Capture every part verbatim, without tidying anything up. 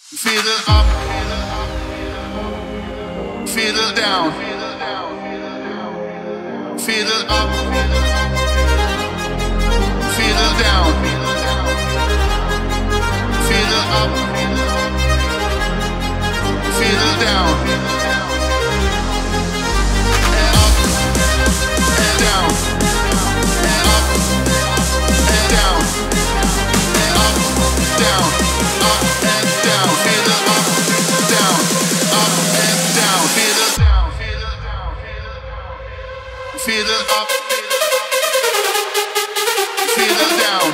Feel it up, feel it down, feel it up, feel it down, feel it up, feel it down, and up and down, and up and down, and up, down, up and down, feel it up, down, up and down, feel it, feel it up, feel it down.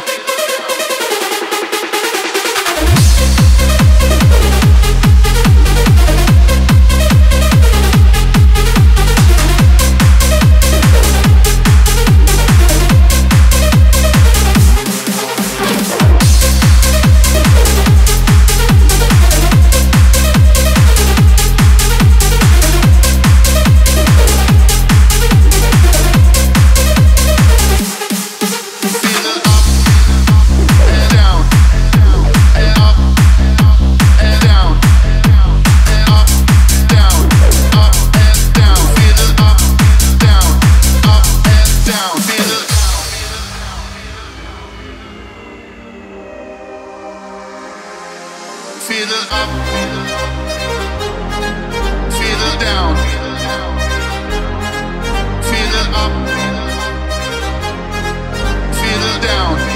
Feel it up, feel it down, feel it up, feel it down.